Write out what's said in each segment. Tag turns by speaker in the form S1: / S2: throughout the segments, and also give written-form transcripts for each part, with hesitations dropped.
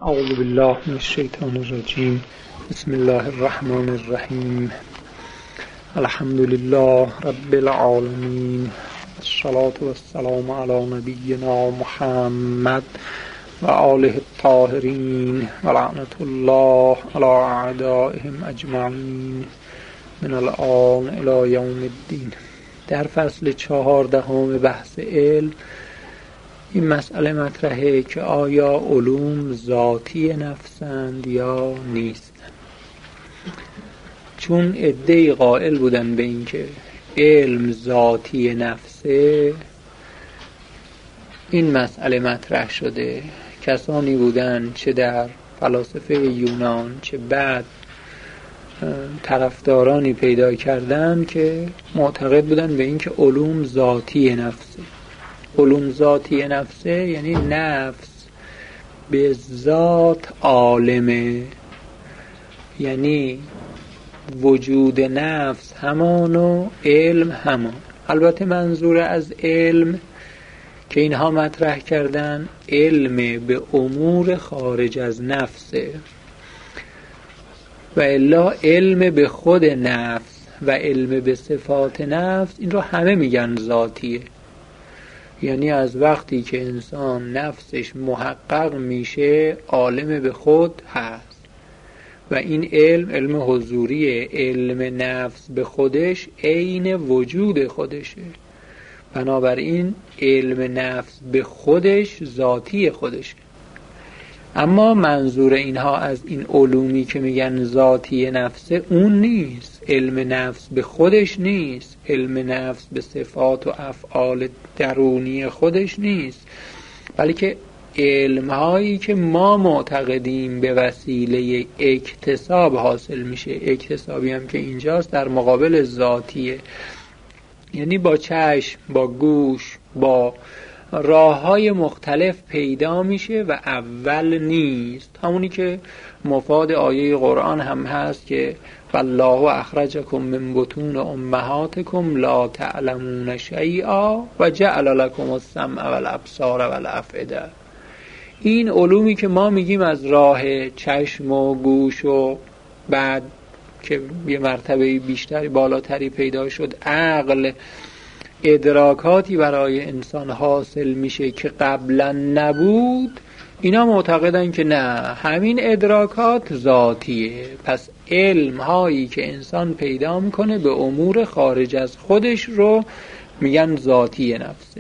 S1: اعوذ بالله من الشیطان الرجیم. بسم الله الرحمن الرحیم. الحمد لله رب العالمین، الصلاة والسلام علی نبینا محمد و آله الطاهرین و لعنت الله علی اعدائهم اجمعین من الآن الی یوم الدین. در فصل 14 بحث علم این مسئله مطرحه که آیا علوم ذاتی نفسند یا نیستند. چون عده‌ای قائل بودن به این که علم ذاتی نفسه، این مسئله مطرح شده. کسانی بودن چه در فلاسفه یونان چه بعد طرفدارانی پیدا کردن که معتقد بودن به این که علوم ذاتی نفسه. علوم ذاتی نفسه یعنی نفس به ذات عالمه، یعنی وجود نفس همان و علم همان. البته منظور از علم که اینها مطرح کردن علم به امور خارج از نفسه، و الا علم به خود نفس و علم به صفات نفس این رو همه میگن ذاتیه. یعنی از وقتی که انسان نفسش محقق میشه عالم به خود هست، و این علم حضوریه. علم نفس به خودش عین وجود خودشه، بنابراین علم نفس به خودش ذاتی خودشه. اما منظور اینها از این علومی که میگن ذاتی نفسه اون نیست. علم نفس به خودش نیست، علم نفس به صفات و افعال درونی خودش نیست، بلکه علمهایی که ما معتقدیم به وسیله اکتساب حاصل میشه. اکتسابی هم که اینجاست در مقابل ذاتیه، یعنی با چشم، با گوش، با راه‌های مختلف پیدا میشه و اول نیست. همونی که مفاد آیه قرآن هم هست که والله اخرجکم من بطون امهاتکم لا تعلمون شیئا و جعل لکم السمع والابصار والافئده. این علومی که ما میگیم از راه چشم و گوش و بعد که یه مرتبه بیشتری بالاتری پیدا شد عقل، ادراکاتی برای انسان حاصل میشه که قبلا نبود، اینا معتقدن که نه، همین ادراکات ذاتیه. پس علم هایی که انسان پیدا میکنه به امور خارج از خودش رو میگن ذاتی نفسه.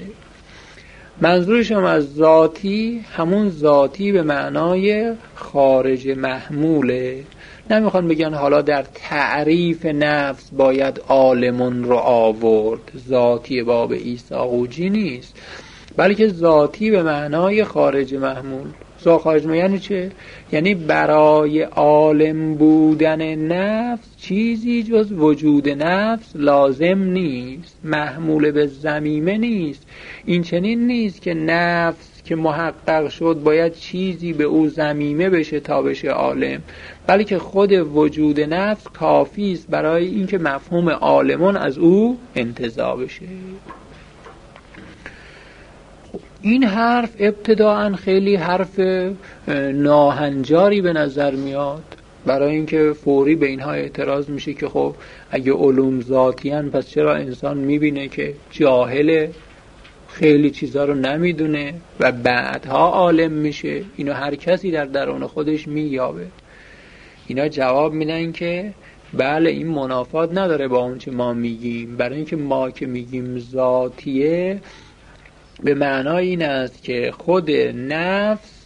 S1: منظورشم از ذاتی همون ذاتی به معنای خارج محموله. نمیخوان بگن حالا در تعریف نفس باید عالمون رو آورد، ذاتی باب عیسی قوجی نیست، بلکه ذاتی به معنای خارج محمول. خارج محمول یعنی چه؟ یعنی برای عالم بودن نفس چیزی جز وجود نفس لازم نیست، محمول به ضمیمه نیست. این چنین نیست که نفس که محقق شد باید چیزی به او ضمیمه بشه تا بشه عالم، بلکه خود وجود نفس کافی است برای اینکه مفهوم عالمون از او انتزاع بشه. این حرف ابتداعاً خیلی حرف ناهنجاری به نظر میاد، برای اینکه فوری به اینها اعتراض میشه که خب اگه علوم ذاتیان پس چرا انسان میبینه که جاهله، خیلی چیزا رو نمیدونه و بعدها عالم میشه؟ اینو هر کسی در درون خودش مییابه. اینا جواب میدن که بله، این منافات نداره با اون چه ما میگیم، برای اینکه ما که میگیم ذاتیه به معنای این است که خود نفس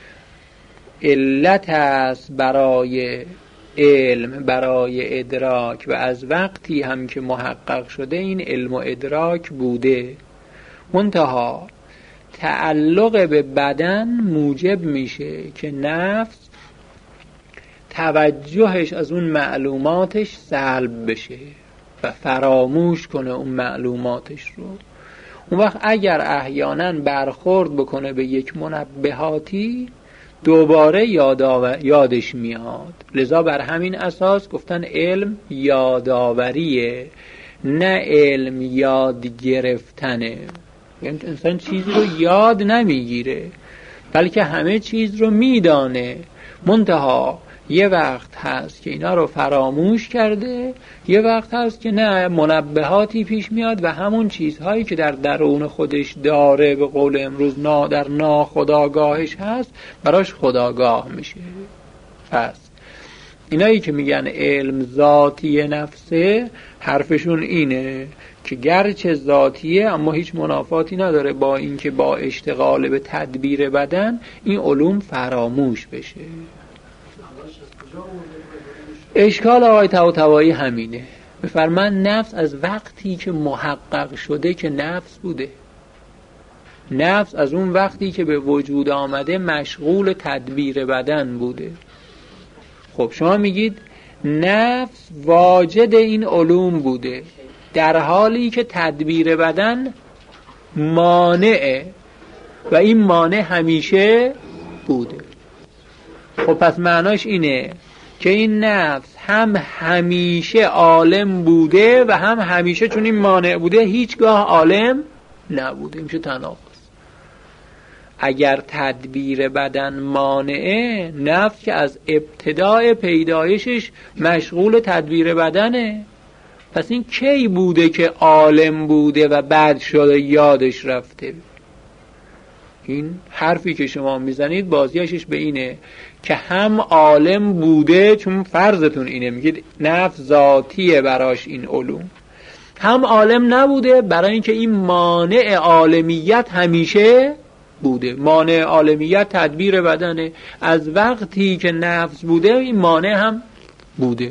S1: علت است برای علم، برای ادراک، و از وقتی هم که محقق شده این علم و ادراک بوده. منتها تعلق به بدن موجب میشه که نفس توجهش از اون معلوماتش سلب بشه و فراموش کنه اون معلوماتش رو. اون وقت اگر احیانا برخورد بکنه به یک منبهاتی دوباره یادش میاد. لذا بر همین اساس گفتن علم یاداوریه، نه علم یاد گرفتنه. یعنی انسان چیزی رو یاد نمیگیره، بلکه همه چیز رو میدانه، منتها یه وقت هست که اینا رو فراموش کرده، یه وقت هست که نه، منبهاتی پیش میاد و همون چیزهایی که در درون خودش داره به قول امروز در ناخودآگاهش هست براش خودآگاه میشه. پس اینایی که میگن علم ذاتی نفسه، حرفشون اینه که گرچه ذاتیه اما هیچ منافاتی نداره با اینکه با اشتغال به تدبیر بدن این علوم فراموش بشه. اشکال آقای طباطبایی همینه، میفرمان نفس از وقتی که محقق شده که نفس بوده، نفس از اون وقتی که به وجود آمده مشغول تدبیر بدن بوده. خب شما میگید نفس واجد این علوم بوده در حالی که تدبیر بدن مانعه و این مانع همیشه بوده. خب پس معناش اینه که این نفس هم همیشه عالم بوده و هم همیشه چون این مانع بوده هیچگاه عالم نبوده. میشه تناقض. اگر تدبیر بدن مانعه، نفس که از ابتدای پیدایشش مشغول تدبیر بدنه، پس این کی بوده که عالم بوده و بعد شده یادش رفته؟ این حرفی که شما میزنید بازیشش به اینه که هم عالم بوده، چون فرضتون اینه میگید نفس ذاتیه براش این علوم، هم عالم نبوده برای اینکه این مانع عالمیت همیشه بوده. مانع عالمیت تدبیر بدنه، از وقتی که نفس بوده این مانع هم بوده.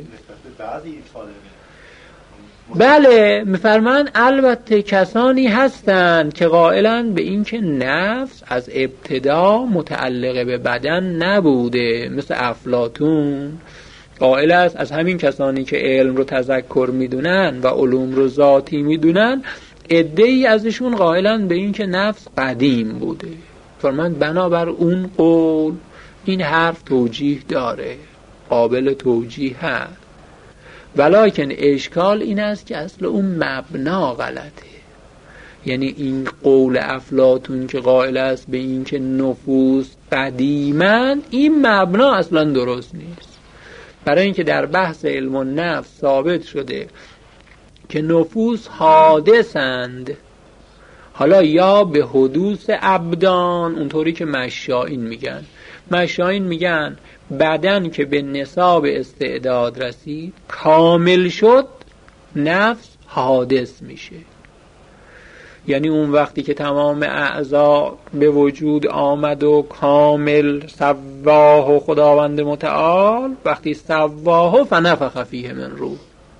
S1: بله میفرمان البته کسانی هستند که قائلند به این که نفس از ابتدا متعلق به بدن نبوده، مثل افلاطون قائل است. از همین کسانی که علم رو تذکر میدونن و علوم رو ذاتی میدونن، عده‌ای ازشون قائلند به این که نفس قدیم بوده. فرمان بنابر اون قول این حرف توجیه داره، قابل توجیه هست، ولکن اشکال این است که اصل اون مبنا غلطه. یعنی این قول افلاطون که قائل است به این که نفوس قدیمند، این مبنا اصلا درست نیست. برای اینکه در بحث علم النفس ثابت شده که نفوس حادثند، حالا یا به حدوث ابدان، اونطوری که مشایین میگن. مشایین میگن بدن که به نصاب استعداد رسید، کامل شد، نفس حادث میشه. یعنی اون وقتی که تمام اعضا به وجود آمد و کامل سواه خداوند متعال، وقتی سواه فنفخ فیه من روح.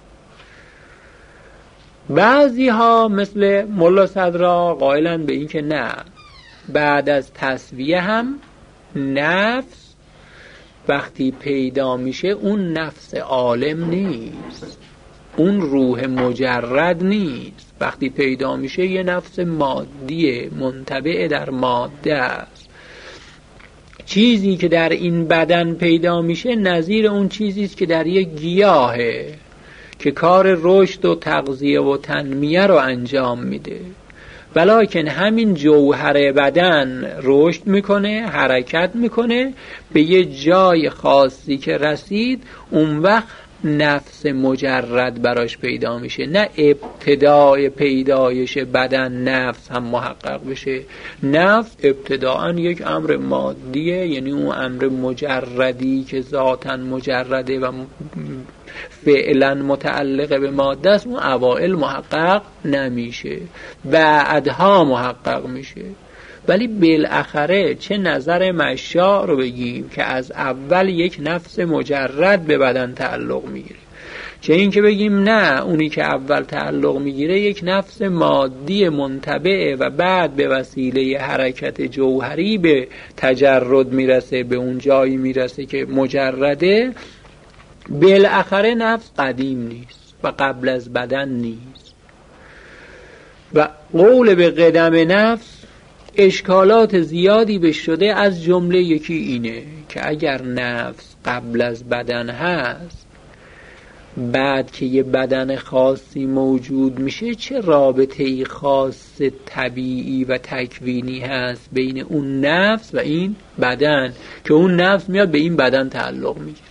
S1: بعضی ها مثل ملا صدرا قائلن به این که نه، بعد از تسویه هم نفس وقتی پیدا میشه اون نفس عالم نیست، اون روح مجرد نیست. وقتی پیدا میشه یه نفس مادیه، منطبع در ماده است. چیزی که در این بدن پیدا میشه نظیر اون چیزیست که در یک گیاهه که کار رشد و تغذیه و تنمیه رو انجام میده، ولکن همین جوهر بدن رشد میکنه، حرکت میکنه، به یه جای خاصی که رسید اون وقت نفس مجرد براش پیدا میشه. نه ابتدای پیدایش بدن نفس هم محقق بشه. نفس ابتداعا یک امر مادیه، یعنی اون امر مجردی که ذاتاً مجرده و فعلا متعلق به ماده است، اون اوائل محقق نمیشه، بعدها محقق میشه. ولی بالاخره چه نظر مشاع رو بگیم که از اول یک نفس مجرد به بدن تعلق میگیره، چه این که بگیم نه، اونی که اول تعلق میگیره یک نفس مادی منطبعه و بعد به وسیله حرکت جوهری به تجرد میرسه، به اون جایی میرسه که مجرده. بالاخره نفس قدیم نیست و قبل از بدن نیست. و قول به قدم نفس اشکالات زیادی بهش شده، از جمله یکی اینه که اگر نفس قبل از بدن هست بعد که یه بدن خاصی موجود میشه چه رابطه‌ای خاص طبیعی و تکوینی هست بین اون نفس و این بدن که اون نفس میاد به این بدن تعلق میگیره.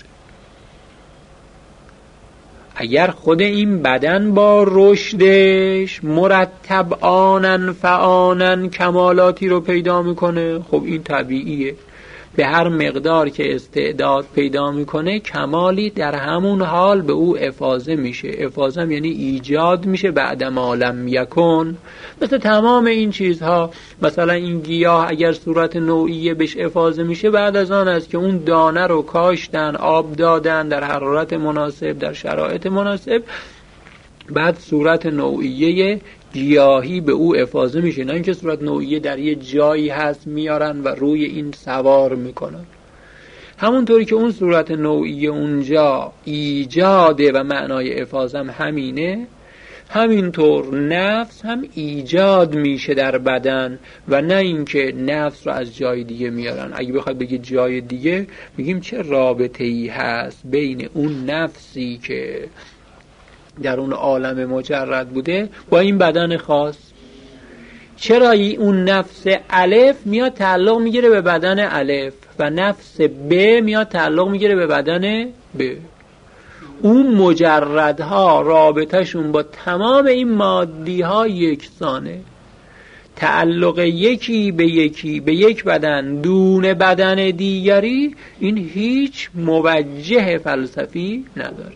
S1: اگر خود این بدن با رشدش مرتب آنن فآنن کمالاتی رو پیدا میکنه، خب این طبیعیه. به هر مقدار که استعداد پیدا میکنه کمالی در همون حال به او افاضه میشه. افاضه هم یعنی ایجاد میشه بعد ما لم یکن. مثل تمام این چیزها، مثلا این گیاه اگر صورت نوعیه بهش افاضه میشه بعد از آن است که اون دانه رو کاشتن، آب دادن در حرارت مناسب، در شرایط مناسب، بعد صورت نوعیه گیاهی به او افاضه میشه. نه اینکه صورت نوعیه در یه جایی هست میارن و روی این سوار میکنن. همونطوری که اون صورت نوعیه اونجا ایجاده و معنای افاضه هم همینه، همینطور نفس هم ایجاد میشه در بدن و نه اینکه نفس رو از جای دیگه میارن. اگه بخواد بگه جای دیگه، میگیم چه رابطه‌ای هست بین اون نفسی که در اون عالم مجرد بوده با این بدن خاص. چرا اون نفس الف میاد تعلق میگیره به بدن الف و نفس ب میاد تعلق میگیره به بدن ب؟ اون مجردها رابطهشون با تمام این مادی ها یکسانه. تعلق یکی به یک بدن دون بدن دیگری این هیچ موجه فلسفی نداره.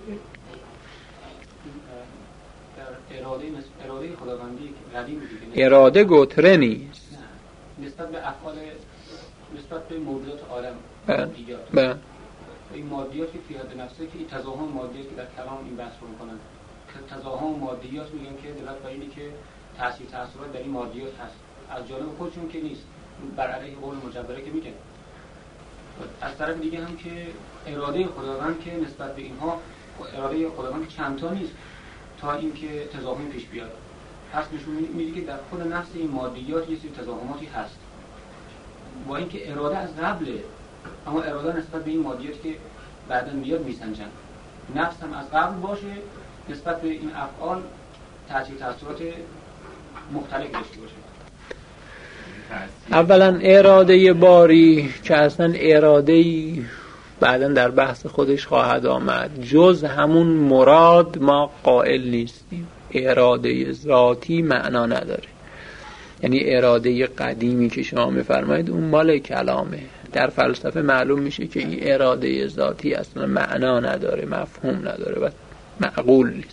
S2: اراده خداوندی قدیم دیگه،
S1: اراده گتره نیست
S2: نسبت به افعال، نسبت به موجودات عالم مادیات. این مادیات که فیاد نفسه که این تزاهم مادیات که در کلام این بحث رو میکنن که تزاهم مادیات میگن که دلالت بر اینه که تاثیر تاثیرات در این مادیات هست، از جانب خودشون که نیست، بر علیه قول مجبره که میگن. از طرف دیگه هم که اراده خداوند که نسبت به اینها، اراده خداوند که چند تا نیست تا اینکه تزاهم پیش بیاد. پس نشون میده که در خود نفس این مادیات یه سری تزاهماتی هست، با اینکه اراده از قبله، اما اراده نسبت به این مادیاتی که بعداً میاد میسنجن. نفس هم از قبل باشه، نسبت به این افعال تاثیرات مختلف داشته باشه.
S1: اولا اراده باری که اصلا اراده‌ای بعداً در بحث خودش خواهد آمد، جز همون مراد ما قائل نیستیم. اراده ذاتی معنا نداره. یعنی اراده قدیمی که شما میفرمایید اون مال کلامه. در فلسفه معلوم میشه که این اراده ذاتی اصلا معنا نداره، مفهوم نداره و معقول نیست.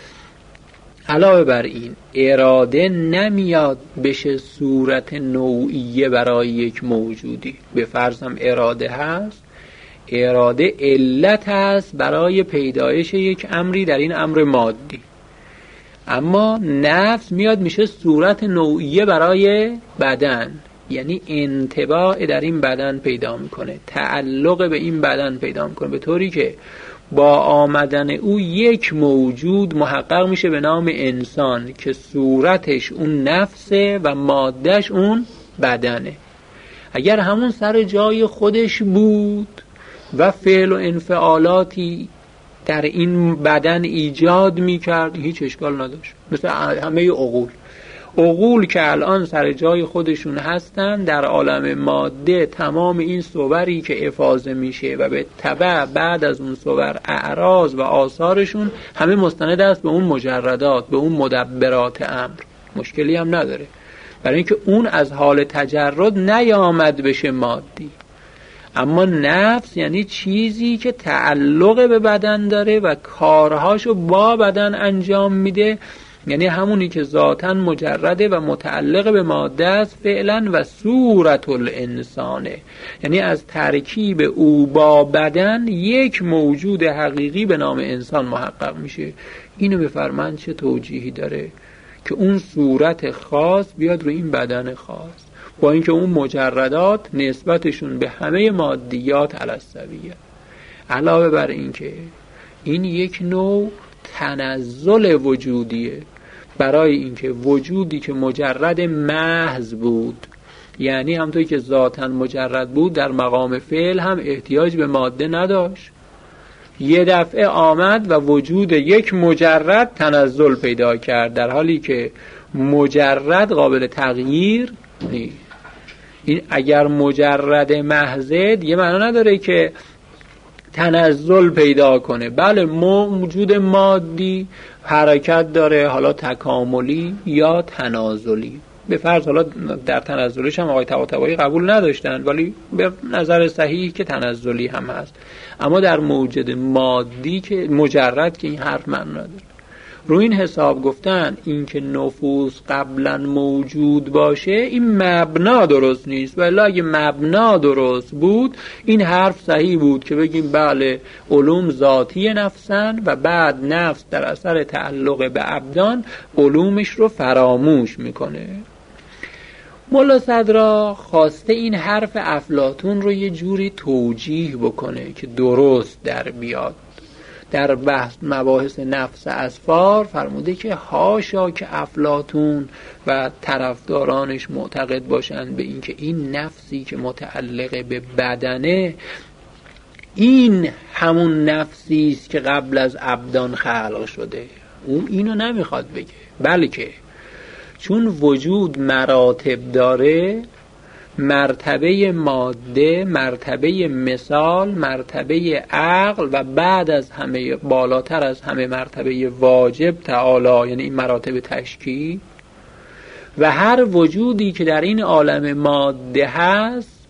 S1: علاوه بر این اراده نمیاد بشه صورت نوعیه برای یک موجودی. به فرض هم اراده هست، اراده علت هست برای پیدایش یک امری در این امر مادی، اما نفس میاد میشه صورت نوعیه برای بدن، یعنی انطباع در این بدن پیدا میکنه، تعلق به این بدن پیدا میکنه، به طوری که با آمدن او یک موجود محقق میشه به نام انسان که صورتش اون نفسه و مادهش اون بدنه. اگر همون سر جای خودش بود و فعل و انفعالاتی در این بدن ایجاد میکرد هیچ اشکال نداشت. مثل همه عقول که الان سر جای خودشون هستن در عالم ماده، تمام این صوری که افاضه میشه و به تبع بعد از اون صور اعراض و آثارشون همه مستند است به اون مجردات، به اون مدبرات امر. مشکلی هم نداره، برای اینکه اون از حال تجرد نیامد بشه مادی. اما نفس یعنی چیزی که تعلق به بدن داره و کارهاشو با بدن انجام میده، یعنی همونی که ذاتاً مجرده و متعلق به ماده است فعلا و صورت الانسانه، یعنی از ترکیب او با بدن یک موجود حقیقی به نام انسان محقق میشه. اینو بفرمایید چه توجیهی داره که اون صورت خاص بیاد رو این بدن خاص، با اینکه اون مجردات نسبتشون به همه مادیات علسویه. علاوه بر اینکه این یک نوع تنزل وجودیه، برای اینکه وجودی که مجرد محض بود، یعنی همونطوری که ذاتاً مجرد بود، در مقام فعل هم احتیاج به ماده نداشت. یه دفعه آمد و وجود یک مجرد تنزل پیدا کرد، در حالی که مجرد قابل تغییر نیست. این اگر مجرد محضه دیگه معنا نداره که تنزل پیدا کنه. بله موجود مادی حرکت داره، حالا تکاملی یا تنازلی. به فرض حالا در تنزلش هم آقای طباطبایی قبول نداشتن، ولی به نظر صحیح که تنزلی هم هست. اما در موجود مادی که مجرد که این حرف معنی نداره. رو این حساب گفتن این که نفوس قبلا موجود باشه این مبنا درست نیست، ولی اگه مبنا درست بود این حرف صحیح بود که بگیم بله علوم ذاتی نفسن و بعد نفس در اثر تعلق به ابدان علومش رو فراموش میکنه. ملا صدرا خواسته این حرف افلاطون رو یه جوری توجیه بکنه که درست در بیاد. در بحث مباحث نفس اسفار فرموده که حاشا که افلاطون و طرفدارانش معتقد باشند به این که این نفسی که متعلق به بدنه این همون نفسی است که قبل از ابدان خلق شده. اون اینو نمیخواد بگه، بلکه چون وجود مراتب داره، مرتبه ماده، مرتبه مثال، مرتبه عقل و بعد از همه بالاتر از همه مرتبه واجب تعالی، یعنی این مراتب تشکیل، و هر وجودی که در این عالم ماده هست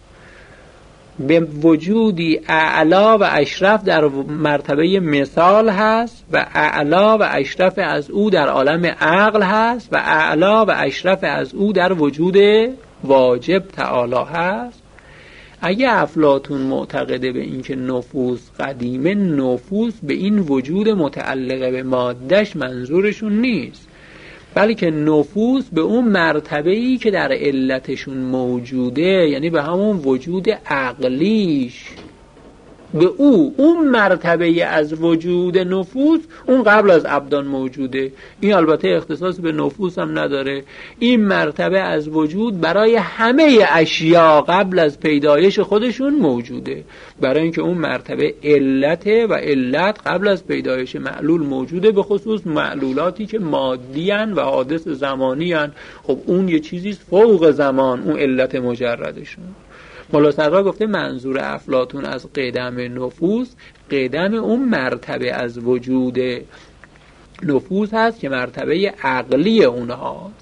S1: به وجودی اعلا و اشرف در مرتبه مثال هست و اعلا و اشرف از او در عالم عقل هست و اعلا و اشرف از او در وجود واجب تعالی هست. اگه افلاطون معتقده به این که نفوس قدیمه، نفوس به این وجود متعلق به مادهش منظورشون نیست، بلکه نفوس به اون مرتبه‌ای که در علتشون موجوده، یعنی به همون وجود عقلیش، به اون مرتبه از وجود نفوس اون قبل از ابدان موجوده. این البته اختصاص به نفوس هم نداره، این مرتبه از وجود برای همه اشیا قبل از پیدایش خودشون موجوده، برای اینکه اون مرتبه علته و علت قبل از پیدایش معلول موجوده، به خصوص معلولاتی که مادی ان و حادث زمانی ان. خب اون یه چیزی فوق زمان، اون علت مجردشون. ملا صدرا گفته منظور افلاطون از قدم نفوس، قدم اون مرتبه از وجود نفوس هست که مرتبه عقلی اونهاست.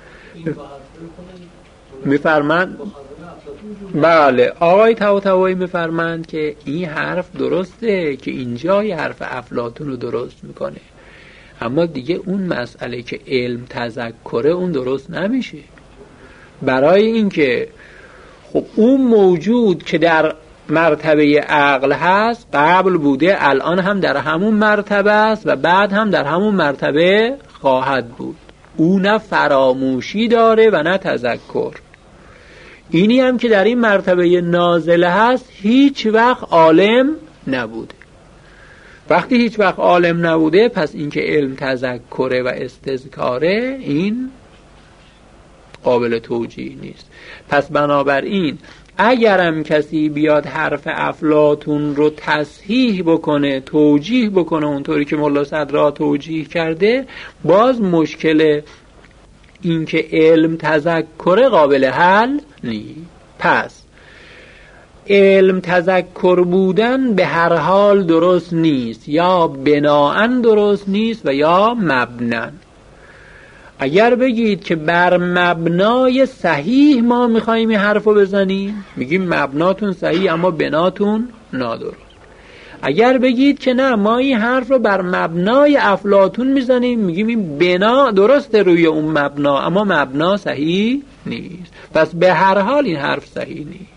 S1: میفرمند بله آقای طباطبایی میفرمند که این حرف درسته که اینجا یه حرف افلاطون رو درست میکنه، اما دیگه اون مسئله که علم تذکره اون درست نمیشه. برای اینکه خب اون موجود که در مرتبه عقل هست قبل بوده، الان هم در همون مرتبه است و بعد هم در همون مرتبه خواهد بود. او نه فراموشی داره و نه تذکر. اینی هم که در این مرتبه نازله هست هیچ وقت عالم نبوده. وقتی هیچ وقت عالم نبوده، پس این که علم تذکره و استذکاره این قابل توجیه نیست. پس بنابراین اگرم کسی بیاد حرف افلاطون رو تصحیح بکنه، توجیه بکنه اونطوری که ملا صدرا توجیه کرده، باز مشکل این که علم تذکر قابل حل نیست. پس علم تذکر بودن به هر حال درست نیست، یا بناءً درست نیست و یا مبناً. اگر بگید که بر مبنای صحیح ما میخواییم این حرفو بزنیم، میگیم مبناتون صحیح اما بناتون نادرست. اگر بگید که نه ما این حرف رو بر مبنای افلاطون میزنیم، میگیم این بنا درسته روی اون مبنا اما مبنا صحیح نیست. پس به هر حال این حرف صحیح نیست.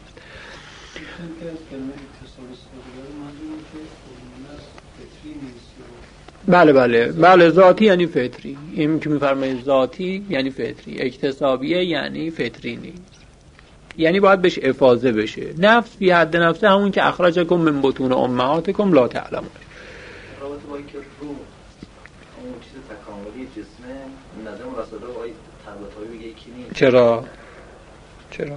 S1: بله ذاتی یعنی فطری. این که میفرمایید ذاتی یعنی فطری، اکتسابیه یعنی فطری نیست، یعنی باید بهش افاضه بشه. نفس فی حد نفسه همون که اخرجکم من بطون امهاتکم لا تعلمون.
S3: رابطه با اینکه روح اون چیز تکاملی جسمه نظر مراسله و آی طباطبایی بگه یکی نیست.
S1: چرا؟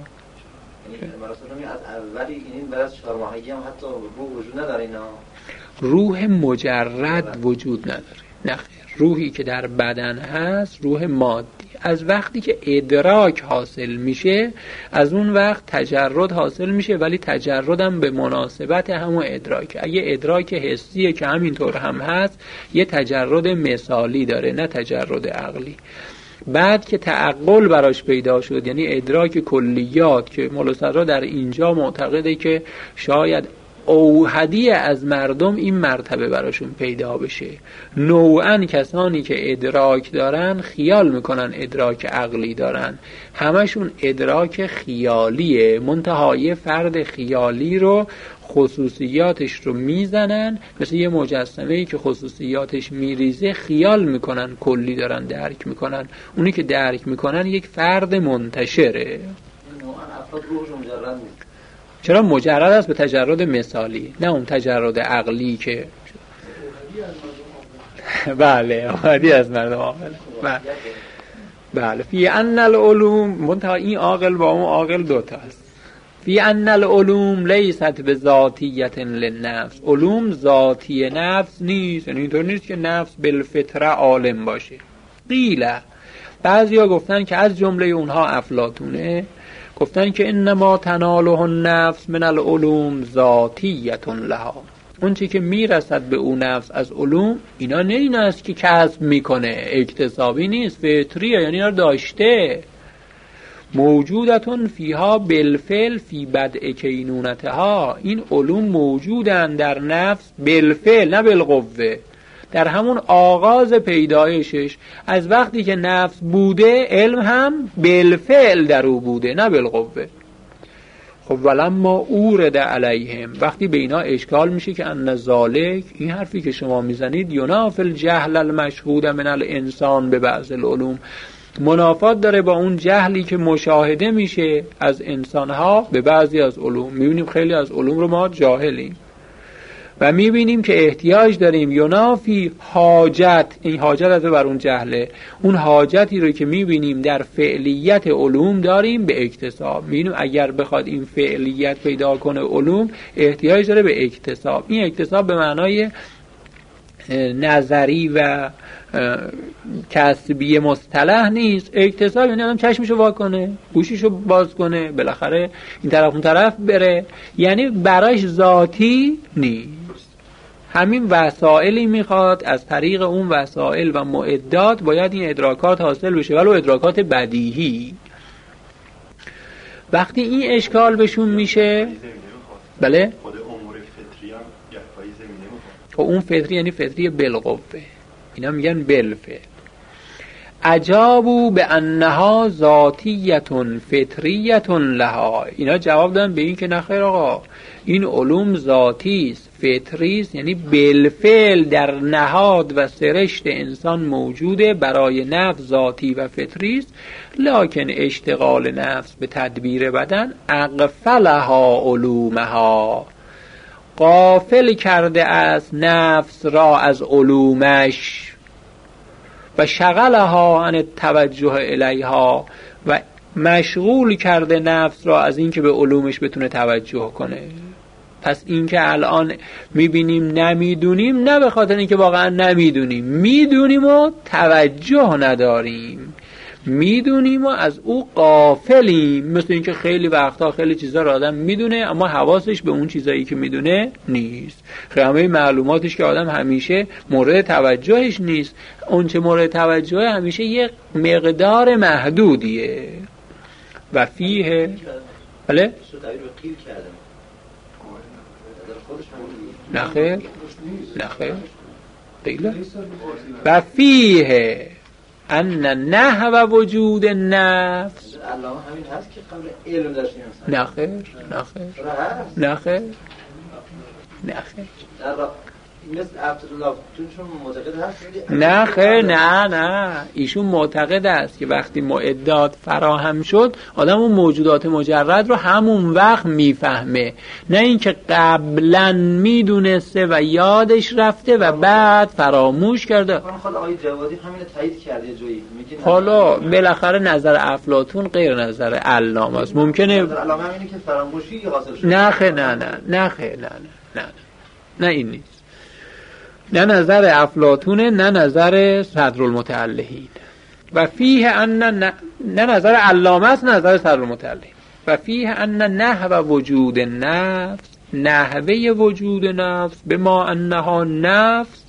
S3: یعنی مراسله از اولی این برای 4 ماهگی هم حتی روح وجود نداره اینا.
S1: روح مجرد وجود نداره. نه، روحی که در بدن هست روح مادی. از وقتی که ادراک حاصل میشه از اون وقت تجرد حاصل میشه، ولی تجردم به مناسبت همون ادراک. اگه ادراک حسیه که همینطور هم هست یه تجرد مثالی داره، نه تجرد عقلی. بعد که تعقل براش پیدا شد، یعنی ادراک کلیات، که مولا صدرا در اینجا معتقده که شاید اوحدی از مردم این مرتبه براشون پیدا بشه. نوعاً کسانی که ادراک دارن خیال میکنن ادراک عقلی دارن، همشون ادراک خیالیه. منتهای فرد خیالی رو خصوصیاتش رو میزنن، مثل یه مجسمه‌ای که خصوصیاتش میریزه خیال میکنن کلی دارن درک میکنن. اونی که درک میکنن یک فرد منتشره.
S3: نوعاً افراد روحشون مجرد نیست.
S1: چرا مجرد است؟ به تجرد مثالی، نه اون تجرد عقلی که بله اوحدی از مردم عاقل. بله فی ان العلوم، منتها این عاقل با اون عاقل دوتا است. فی ان العلوم لیست بذاتیت للنفس، علوم ذاتی نفس نیست. یعنی اینطور نیست که نفس بالفطره عالم باشه. قیل، بعضیا گفتن که از جمله اونها افلاطونه، گفتن که انما تناله النفس من العلوم ذاتیت لها، اون چی که میرسد به اون نفس از علوم اینا نه این است که کسب میکنه، اکتسابی نیست، فطریه، یعنی اینا داشته. موجودتون فیها بالفعل فی بدء کینونتها، این علوم موجودن در نفس بالفعل نه بالقوه، در همون آغاز پیدایشش. از وقتی که نفس بوده علم هم بالفعل در او بوده نه بالقوه. خب ولما اورد علیهم، وقتی به اینا اشکال میشه که ان ذالک، این حرفی که شما میزنید، ینافی الجهل المشهود من الانسان به بعض العلوم، منافات داره با اون جهلی که مشاهده میشه از انسانها به بعضی از علوم. میبینیم خیلی از علوم رو ما جاهلیم و میبینیم که احتیاج داریم. ینافی حاجت، این حاجت از بر اون جهله، اون حاجتی رو که میبینیم در فعلیت علوم داریم به اکتساب. میبینیم اگر بخواد این فعلیت پیدا کنه علوم احتیاج داره به اکتساب. این اکتساب به معنای نظری و کسبی مصطلح نیست. اکتساب یعنی آدم چشمشو وا کنه، گوشیشو باز کنه، بالاخره این طرف اون طرف بره، یعنی براش ذاتی نیست. همین وسائلی میخواد، از طریق اون وسائل و معدات باید این ادراکات حاصل بشه، ولو ادراکات بدیهی. وقتی این اشکال بهشون میشه، بله
S4: خود امور فطری هم یک پای زمینه میخواد.
S1: خب اون فطری یعنی فطری بالقوه، اینا میگن بالفعل. عجابو به انها ذاتیتون فطریتون لها، اینا جواب دادن به این که نخیر آقا، این علوم ذاتی است، فطری است، یعنی بالفعل در نهاد و سرشت انسان موجوده، برای نفس ذاتی و فطری است. لکن اشتغال نفس به تدبیر بدن اغفلها علومها، غافل کرده است نفس را از علومش، و شغلها عن التوجه الیها، و مشغول کرده نفس را از اینکه به علومش بتونه توجه کنه. پس اینکه الان میبینیم نمیدونیم، نه به خاطر اینکه واقعا نمیدونیم، میدونیم و توجه نداریم، میدونیم و از او غافلیم. مثل اینکه خیلی وقتا خیلی چیزا رو آدم میدونه اما حواسش به اون چیزایی که میدونه نیست. همه معلوماتش که آدم همیشه مورد توجهش نیست، اون چه مورد توجه همیشه یک مقدار محدودیه. و فیه بله نخیر قیله و فیه ان نحو وجود النفس،
S3: علامه همین هست که قبل علم داشتیم.
S1: نخیر
S3: مثل عبدالله چون معتقد هست.
S1: نه خیر، نه ایشون معتقد است که وقتی معدات فراهم شد آدم اون موجودات مجرد رو همون وقت میفهمه، نه اینکه قبلا میدونسته و یادش رفته و بعد فراموش کرده.
S3: خود آقای جوادی همین تایید کرده جایی.
S1: حالا بالاخره نظر افلاطون غیر نظر علامه است. ممکنه
S3: نظر علامه اینه که فراموشی حاصل شد.
S1: نه این نیست. نه نظر افلاطونه نه نظر صدرالمتعلهین. و فیه ان نه نظر علامه است، نظر صدرالمتعلهین. و فیه ان نحو وجود نفس، نحوه وجود نفس، به ما انها نفس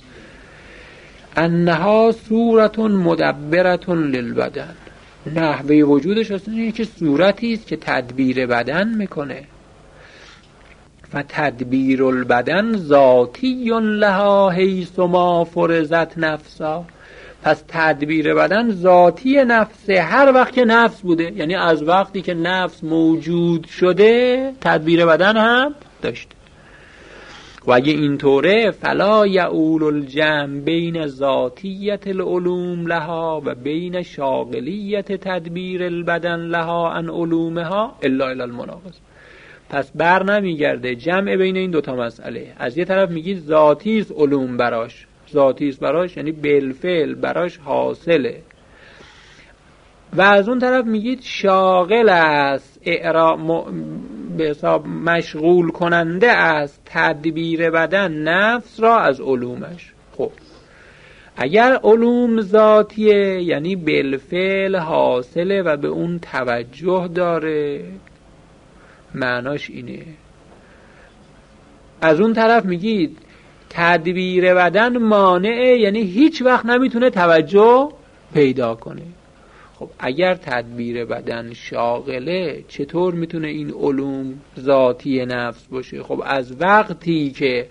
S1: انها صورت مدبرة للبدن. نحوه وجودش اصلا اینه که صورتی است که تدبیر بدن میکنه. و تدبیر البدن ذاتی لها حیث ما فرضت نفسا. پس تدبیر بدن ذاتی نفسه، هر وقت که نفس بوده، یعنی از وقتی که نفس موجود شده تدبیر بدن هم داشته. و اگه اینطوره فلا یعول الجمع بین ذاتیت العلوم لها و بین شاغلیت تدبیر البدن لها عن علومها الا الی المناقض. پس بر نمیگرده جمع بین این دوتا مسئله. از یه طرف میگید ذاتی است علوم براش، ذاتی است براش یعنی بالفعل براش حاصله، و از اون طرف میگید شاغل است، به حساب مشغول کننده است تدبیر بدن نفس را از علومش. خب اگر علوم ذاتیه یعنی بالفعل حاصله و به اون توجه داره، معناش اینه. از اون طرف میگید تدبیر بدن مانعه یعنی هیچ وقت نمیتونه توجه پیدا کنه. خب اگر تدبیر بدن شاغله چطور میتونه این علوم ذاتی نفس باشه؟ خب از وقتی که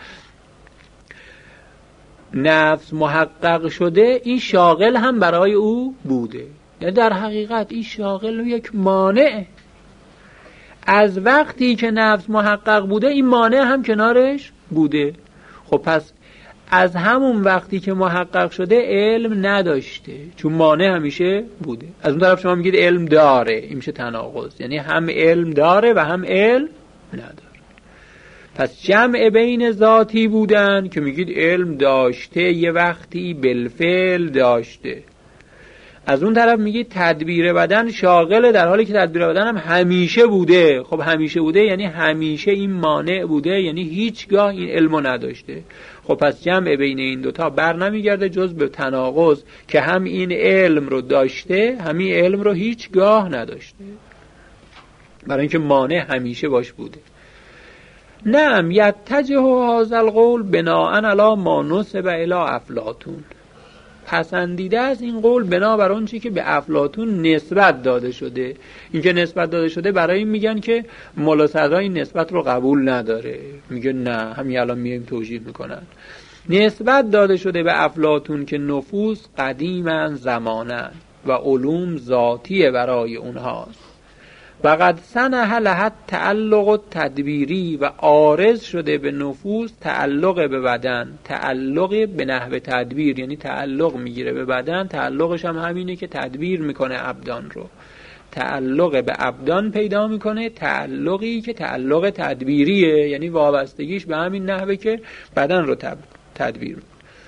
S1: نفس محقق شده این شاغل هم برای او بوده، یعنی در حقیقت این شاغل یک مانع. از وقتی که نفس محقق بوده این مانع هم کنارش بوده. خب پس از همون وقتی که محقق شده علم نداشته، چون مانع همیشه بوده. از اون طرف شما میگید علم داره، این میشه تناقض، یعنی هم علم داره و هم علم نداره. پس جمع بین ذاتی بودن که میگید علم داشته یه وقتی بالفعل داشته، از اون طرف میگید تدبیر بدن شاغله در حالی که تدبیر بدن هم همیشه بوده. خب همیشه بوده یعنی همیشه این مانع بوده، یعنی هیچگاه این علمو نداشته. خب پس جمع بین این دوتا بر نمیگرده جز به تناقض که هم این علم رو داشته همین علم رو هیچگاه نداشته، برای اینکه مانع همیشه باش بوده. نعم یتجه هذا القول بناء علی ما نسب الی افلاطون. پسندیده از این قول بنابر اون چی که به افلاطون نسبت داده شده. این که نسبت داده شده برای این میگن که ملا صدرا این نسبت رو قبول نداره، میگه نه، همین الان میایم توجیه میکنن. نسبت داده شده به افلاطون که نفوس قدیمن زمانن و علوم ذاتیه برای اونهاست. و قد سنح لها تعلق تدبیری و عارض شده به نفوس تعلق به بدن، تعلق به نحو تدبیر، یعنی تعلق میگیره به بدن، تعلقش هم همینه که تدبیر میکنه ابدان رو، تعلق به ابدان پیدا میکنه، تعلقی که تعلق تدبیریه، یعنی وابستگیش به همین نحوه که بدن رو تدبیر.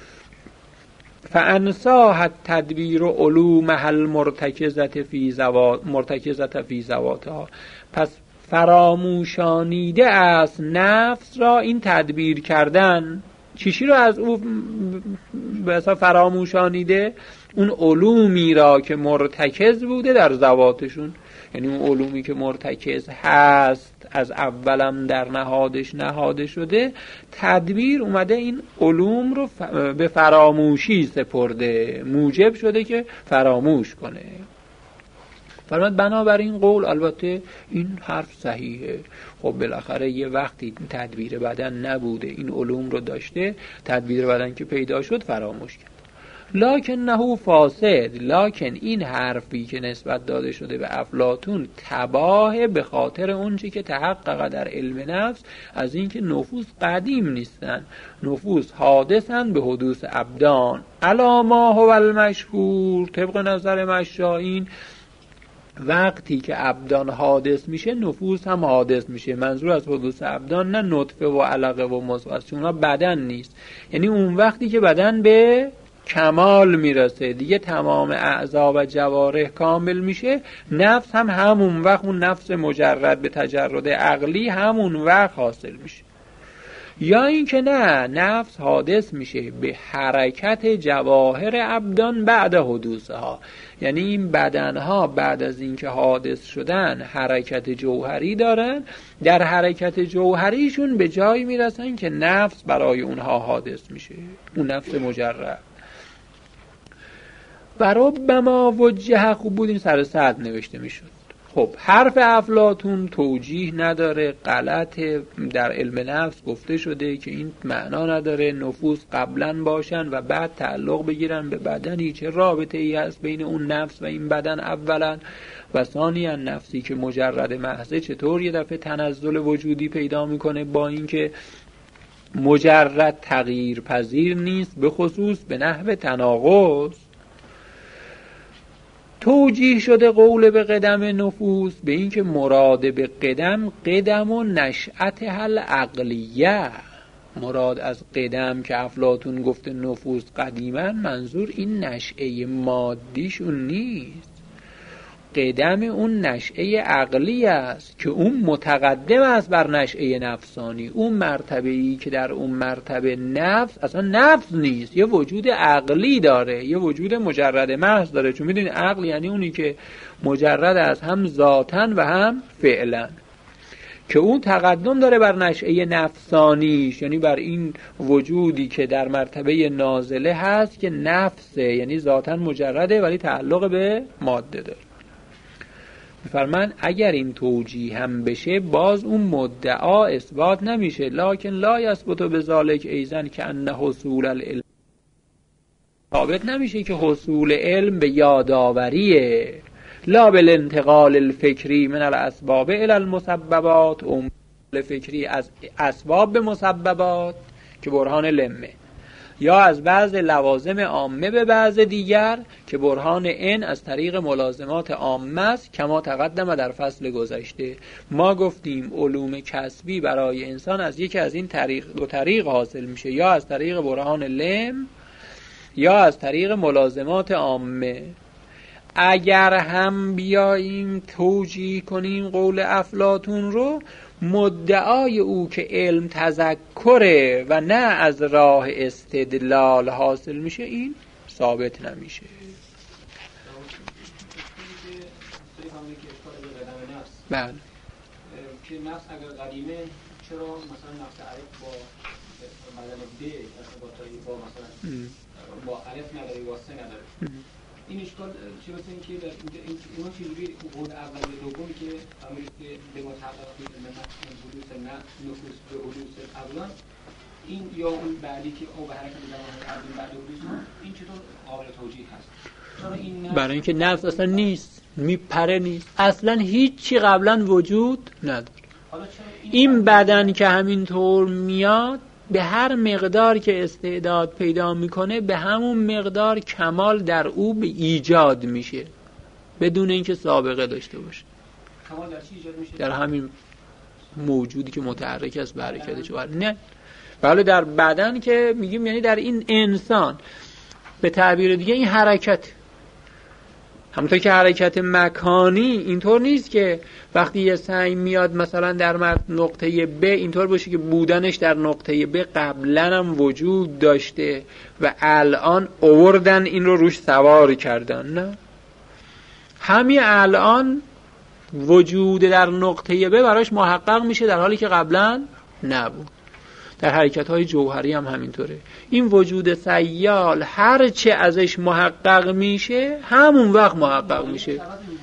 S1: فانساحت تدبیر و علومها المرتکزت فی ذواتها. پس فراموشانیده است نفس را این تدبیر کردن. چیشی رو از او بسا فراموشانیده؟ اون علومی را که مرتکز بوده در ذواتشون، یعنی اون علومی که مرتکز هست از اولم در نهادش نهاده شده، تدبیر اومده این علوم رو به فراموشی سپرده، موجب شده که فراموش کنه. فرمود بنابراین قول، البته این حرف صحیحه، خب بالاخره یه وقتی تدبیر بدن نبوده این علوم رو داشته، تدبیر بدن که پیدا شد فراموش کرد. لکن نهو فاسد، لکن این حرفی که نسبت داده شده به افلاطون تباه به خاطر اونچه که تحقق در علم نفس از اینکه نفوس قدیم نیستن، نفوس حادثن به حدوث ابدان علی ما هو المشهور. طبق نظر مشایین وقتی که ابدان حادث میشه نفوس هم حادث میشه. منظور از حدوث ابدان نه نطفه و علقه و مضغه، چون اونها بدن نیست، یعنی اون وقتی که بدن به کمال میرسه دیگه، تمام اعضا و جوارح کامل میشه، نفس هم همون وقت، اون نفس مجرد به تجرد عقلی همون وقت حاصل میشه. یا اینکه نه، نفس حادث میشه به حرکت جواهر ابدان بعد حدوثها، یعنی این بدنها بعد از اینکه حادث شدن حرکت جوهری دارن، در حرکت جوهریشون به جایی میرسن که نفس برای اونها حادث میشه، اون نفس مجرد. و ربما وجه، خوب بود این سر صد نوشته میشد. خب حرف افلاطون توجیه نداره، غلطه، در علم نفس گفته شده که این معنا نداره نفوس قبلا باشن و بعد تعلق بگیرن به بدنی، چه رابطه ای هست بین اون نفس و این بدن اولا، و ثانیا نفسی که مجرد محضه چطور یه دفعه تنزل وجودی پیدا میکنه با اینکه مجرد تغییر پذیر نیست، به خصوص به نحو تناقض. توجیه شده قول به قدم نفوس به این که مراد به قدم و نشأت حل عقلیه، مراد از قدم که افلاطون گفته نفوس قدیما، منظور این نشأه مادیشون نیست، قدم اون نشأه عقلی است که اون متقدم است بر نشأه نفسانی. اون مرتبه‌ای که در اون مرتبه نفس اصلا نفس نیست، یه وجود عقلی داره، یه وجود مجرد محض داره، چون میدونید عقل یعنی اونی که مجرد از هم ذاتن و هم فعلا، که اون تقدم داره بر نشأه نفسانیش، یعنی بر این وجودی که در مرتبه نازله هست که نفسه، یعنی ذاتن مجرده ولی تعلق به ماده داره. فرمان اگر این توجیه هم بشه باز اون مدعا اثبات نمیشه، لکن لا یثبت بذالک ایزن که ان حصول العلم، ثابت نمیشه که حصول علم به یادآوریه، لا بالانتقال الفکری من الاسباب الى المسببات، اون فکری از اسباب به مسببات که برهان لمه، یا از بعض لوازم عامه به بعض دیگر که برهان این از طریق ملازمات عامه است. کما تقدم در فصل گذشته ما گفتیم علوم کسبی برای انسان از یکی از این دو طریق حاصل میشه، یا از طریق برهان لم یا از طریق ملازمات عامه. اگر هم بیاییم توجیه کنیم قول افلاطون رو، مدعای او که علم تذکره و نه از راه استدلال حاصل میشه، این ثابت نمیشه. بله
S2: که نفس اگر قدیمه چرا مثلا نفس عرف با بدن ب با مثلا با عرف نداره با سه نداره؟ این اشکال چه مثل این که در اینا چیزی قول اول و دومی که فرمودید که به متحقق حدوث نفوس به حدوث اولا، این یا اون بعدی که او به حرکت جواهر ابدان بعد حدوث، این چطور قابل توجیه هست؟
S1: برای اینکه نفس اصلا نیست، میپره نیست، اصلا هیچی قبلا وجود نداره. این بدن که همینطور میاد به هر مقدار که استعداد پیدا میکنه به همون مقدار کمال در او به ایجاد میشه بدون اینکه سابقه داشته باشه.
S2: کمال در چی ایجاد میشه؟
S1: در همین موجودی که متحرک است به حرکت جوهر. نه، بله در بدن که میگیم یعنی در این انسان، به تعبیر دیگه این حرکت، همونطور که حرکت مکانی اینطور نیست که وقتی یه سنگ میاد مثلا در نقطه ب اینطور باشه که بودنش در نقطه ب قبلا هم وجود داشته و الان آوردن این رو روش سوار کردن. نه، همین الان وجود در نقطه ب براش محقق میشه در حالی که قبلا نبود. در حرکت‌های جوهری هم همینطوره. این وجود سیال هر چه ازش محقق میشه همون وقت محقق میشه.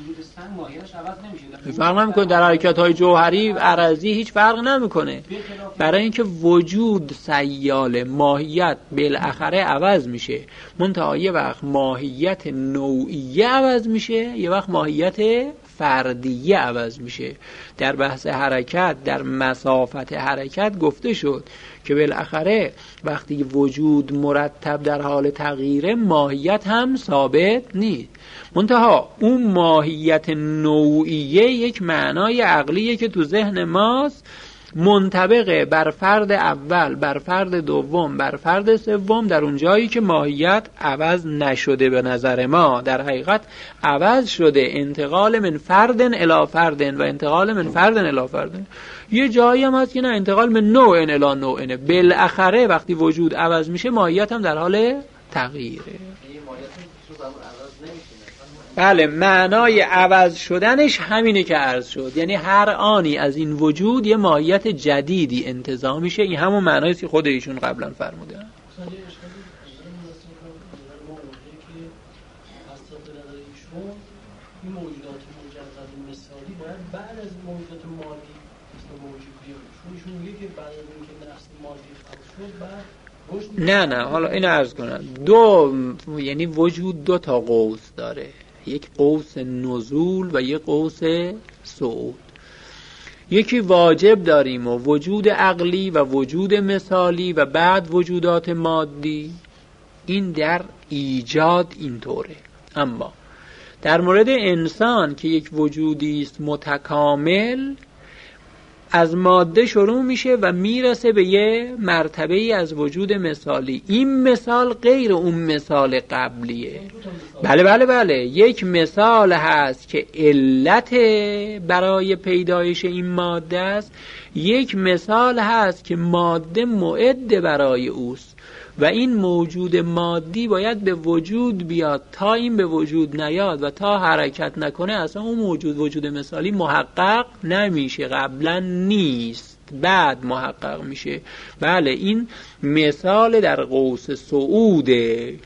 S1: فرق نمیکنه. در حرکت‌های جوهری عرضی هیچ فرق نمیکنه، برای اینکه وجود سیال ماهیت بالاخره عوض میشه. منتها یه وقت ماهیت نوعیه عوض میشه، یه وقت ماهیت فردیه عوض میشه. در بحث حرکت، در مسافت حرکت گفته شد که بالاخره وقتی وجود مرتب در حال تغییره ماهیت هم ثابت نیست. منتها اون ماهیت نوعیه یک معنای عقلیه که تو ذهن ماست منطبق بر فرد اول، بر فرد دوم، بر فرد سوم، در اون جایی که ماهیت عوض نشده به نظر ما، در حقیقت عوض شده، انتقال من فردن الی فردن و انتقال من فردن الی فردن. یه جایی هم هست که نه، انتقال من نوعن الی نوعن. بالاخره وقتی وجود عوض میشه ماهیت هم در حال تغییره. بله، معنای عوض شدنش همینه که عرض شد، یعنی هر آنی از این وجود یه ماهیت جدیدی انتزاع میشه. این همون معناییه که خود ایشون قبلا فرمودن.
S5: این موجودات مجرد مثالی باید بعد از موجودات مادی مثل موجود بیاد. چون میگه که بعد از اینکه نفس مادی خلق شد بعد
S1: نه حالا این عرض کنم، دو یعنی وجود دو تا قوس داره، یک قوس نزول و یک قوس صعود. یکی واجب داریم و وجود عقلی و وجود مثالی و بعد وجودات مادی. این در ایجاد اینطوره. اما در مورد انسان که یک وجودی است متکامل، از ماده شروع میشه و میرسه به یه مرتبه ای از وجود مثالی. این مثال غیر اون مثال قبلیه. بله یک مثال هست که علت برای پیدایش این ماده است، یک مثال هست که ماده معد برای اوست و این موجود مادی باید به وجود بیاد. تا این به وجود نیاد و تا حرکت نکنه اصلا اون وجود مثالی محقق نمیشه، قبلا نیست، بعد محقق میشه. بله، این مثال در قوس صعوده.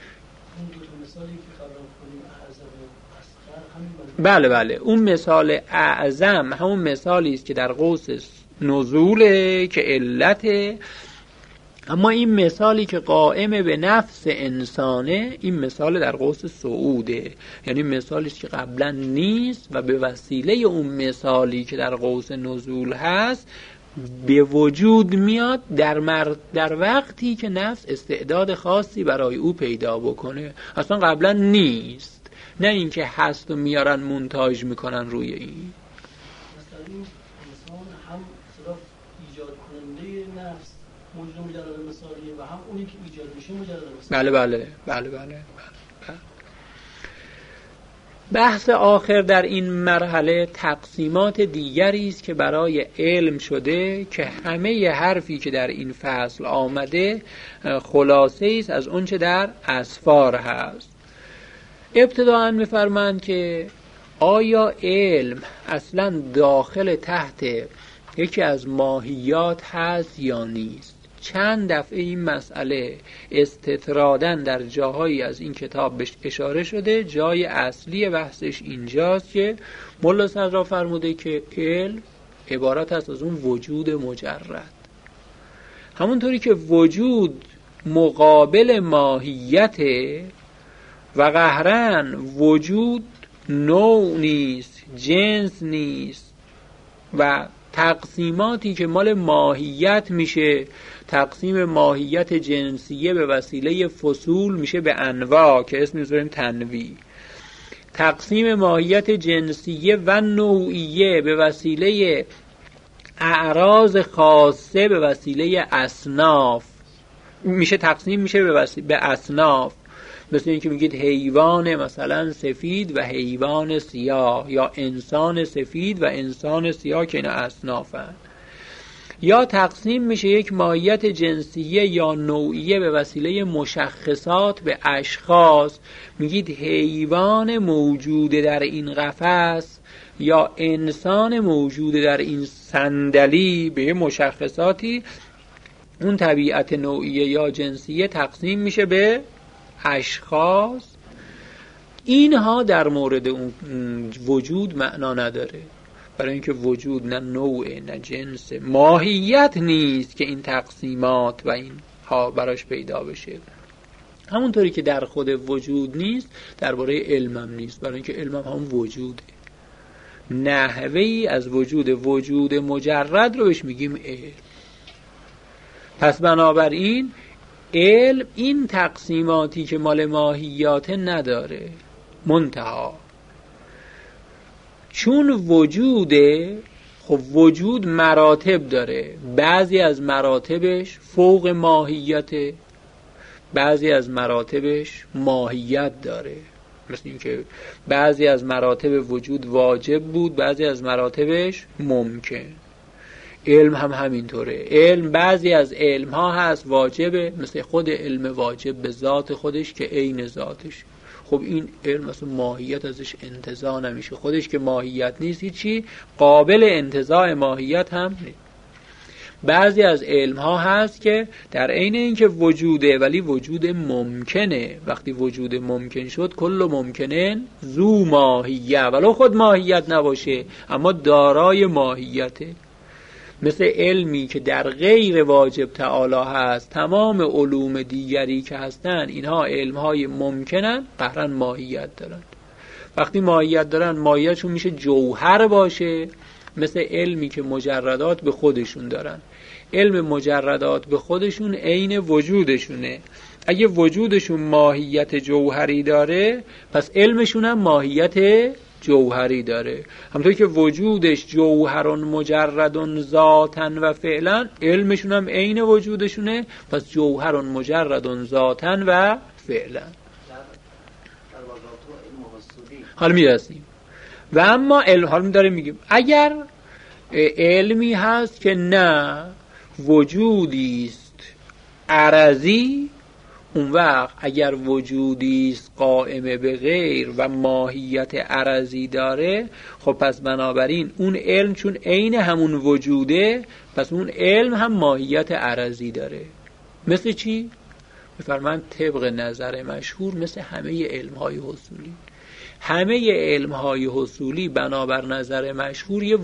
S1: بله اون مثال اعظم همون مثالی است که در قوس نزوله که علته. اما این مثالی که قائم به نفس انسانه، این مثال در قوس صعوده، یعنی مثالی است که قبلا نیست و به وسیله اون مثالی که در قوس نزول هست به وجود میاد در وقتی که نفس استعداد خاصی برای او پیدا بکنه. اصلا قبلا نیست، نه اینکه هست و میارن مونتاژ میکنن روی این.
S5: مثلا این انسان هم صرف ایجاد کننده نفس موجود مجرد مثالیه و هم اونی که ایجاد میشه مجرد مثالیه.
S1: بله. بحث آخر در این مرحله تقسیمات دیگری است که برای علم شده که همه حرفی که در این فصل آمده خلاصه است از اون چه در اسفار هست. ابتداءً می‌فرمایند که آیا علم اصلاً داخل تحت یکی از ماهیات هست یا نیست؟ چند دفعه این مسئله استطرادن در جاهایی از این کتاب بهش اشاره شده. جای اصلی بحثش اینجاست که ملا صدرا فرموده که علم عبارت است از اون وجود مجرد. همونطوری که وجود مقابل ماهیته و قهرن وجود نوع نیست، جنس نیست و تقسیماتی که مال ماهیت میشه، تقسیم ماهیت جنسیه به وسیله فصول میشه به انواع که اسم میذاریم تنویع. تقسیم ماهیت جنسیه و نوعیه به وسیله اعراض خاصه به وسیله اصناف میشه، تقسیم میشه به اصناف. مثل اینکه میگید حیوان مثلا سفید و حیوان سیاه، یا انسان سفید و انسان سیاه که اینا اصنافن. یا تقسیم میشه یک ماهیت جنسیه یا نوعیه به وسیله مشخصات به اشخاص. میگید حیوان موجود در این قفس یا انسان موجود در این صندلی به مشخصاتی. اون طبیعت نوعیه یا جنسیه تقسیم میشه به اشخاص. اینها در مورد اون وجود معنا نداره، برای اینکه وجود نه نوع نه جنس، ماهیت نیست که این تقسیمات و این ها براش پیدا بشه. همونطوری که در خود وجود نیست درباره علمم نیست، برای اینکه علمم هم وجوده. نحوهی از وجود مجرد رو بهش میگیم علم. پس بنابراین علم این تقسیماتی که مال ماهیات نداره. منتها چون وجود خب وجود مراتب داره، بعضی از مراتبش فوق ماهیت، بعضی از مراتبش ماهیت داره. مثل این که بعضی از مراتب وجود واجب بود، بعضی از مراتبش ممکن. علم هم همینطوره. علم بعضی از علم ها هست واجبه، مثل خود علم واجب به ذات خودش که عین ذاتش. خب این علم مثلا ماهیت ازش انتزاع نمیشه، خودش که ماهیت نیست هیچی قابل انتزاع ماهیت هم نیست. بعضی از علم ها هست که در عین اینکه وجوده ولی وجود ممکنه. وقتی وجود ممکن شد کل ممکنن ذو ماهیه، ولو خود ماهیت نباشه اما دارای ماهیته. مثل علمی که در غیر واجب تعالی هست، تمام علوم دیگری که هستن اینها علمهای ممکنن، قهرن ماهیت دارن. وقتی ماهیت دارن ماهیتشون میشه جوهر باشه، مثل علمی که مجردات به خودشون دارن. علم مجردات به خودشون عین وجودشونه. اگه وجودشون ماهیت جوهری داره پس علمشون هم ماهیت جوهری داره. همونطور که وجودش جوهرون مجردون ذاتن و فعلا، علمشون هم عین وجودشونه، پس جوهرون مجردون ذاتن و فعلا. حالا میرسیم. و اما حالا داریم میگیم اگر علمی هست که نه وجودی است عرضی، اون وقت اگر وجودی است قائم به غیر و ماهیت عرضی داره، خب پس بنابراین اون علم چون عین همون وجوده، پس اون علم هم ماهیت عرضی داره. مثل چی؟ بفرمایید طبق نظر مشهور مثل همه علم‌های حصولی. همه علم‌های حصولی بنابر نظر مشهور یه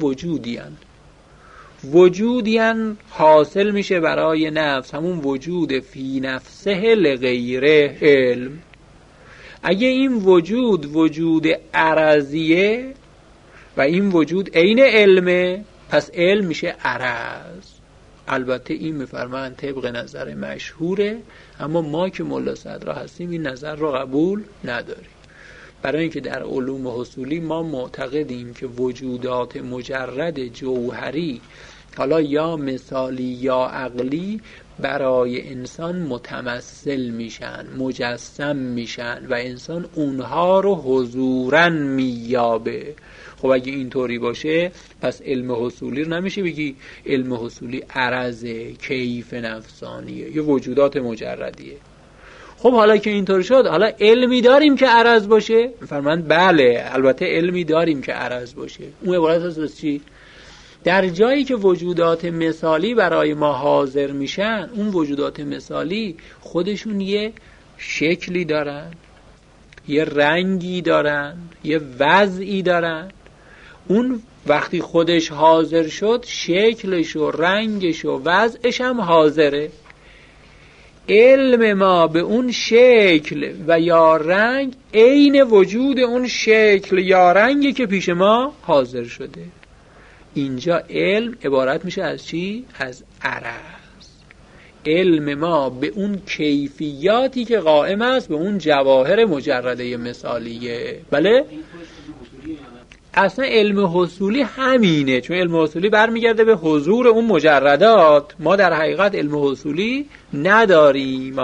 S1: وجودیان حاصل میشه برای نفس، همون وجود فی نفسه لغیره علم. اگه این وجود عرضیه و این وجود عین علمه، پس علم میشه عرض. البته این میفرمان طبق نظر مشهوره، اما ما که ملا صدرا هستیم این نظر رو قبول نداریم. برای اینکه در علوم حصولی ما معتقدیم که وجودات مجرد جوهری، حالا یا مثالی یا عقلی، برای انسان متمثل میشن، مجسم میشن و انسان اونها رو حضوراً مییابه. خب اگه اینطوری باشه پس علم حصولی رو نمیشه بگی علم حصولی عرضه، کیف نفسانیه، یه وجودات مجردیه. خب حالا که اینطور شد، حالا علمی داریم که عرض باشه؟ فرمایند بله، البته علمی داریم که عرض باشه. اون عبارت از چی؟ در جایی که وجودات مثالی برای ما حاضر میشن، اون وجودات مثالی خودشون یه شکلی دارن، یه رنگی دارن، یه وضعی دارن. اون وقتی خودش حاضر شد، شکلش و رنگش و وضعش هم حاضره. علم ما به اون شکل و یا رنگ عین وجود اون شکل یا رنگی که پیش ما حاضر شده. اینجا علم عبارت میشه از چی؟ از عرض. علم ما به اون کیفیاتی که قائم است به اون جواهر مجرده مثالیه. بله؟ اصلا علم حصولی همینه، چون علم حصولی برمیگرده به حضور اون مجردات. ما در حقیقت علم حصولی نداریم.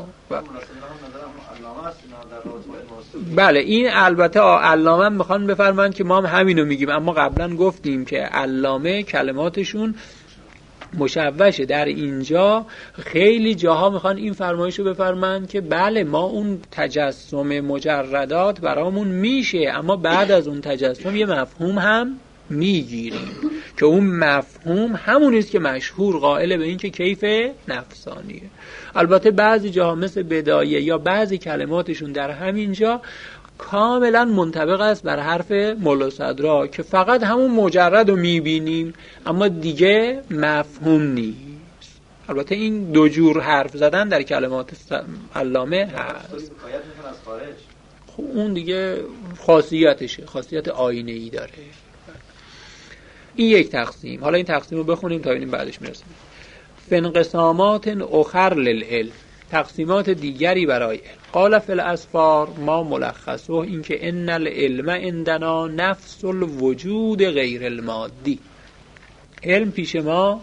S1: بله این البته علامه هم میخوان بفرمایند که ما هم همینو میگیم، اما قبلا گفتیم که علامه کلماتشون مشوشه. در اینجا خیلی جاها میخوان این فرمایشو بفرمایند که بله ما اون تجسم مجردات برامون میشه، اما بعد از اون تجسم یه مفهوم هم میگیریم که اون مفهوم همونیست که مشهور قائل به این که کیف نفسانیه. البته بعضی جاها مثل بدایه یا بعضی کلماتشون در همین جا کاملا منطبق است بر حرف مولا صدرا که فقط همون مجرد رو میبینیم اما دیگه مفهوم نیست. البته این دو جور حرف زدن در کلمات علامه هست. خب اون دیگه خاصیتشه، خاصیت آینه‌ای داره. این یک تقسیم. حالا این تقسیم رو بخونیم تا ببینیم بعدش میرسیم. فانقسامات اخر للعلم، تقسیمات دیگری برای علم. قال فی الاسفار ما ملخصه این که ان العلم عندنا نفس الوجود غیر المادی. علم پیش ما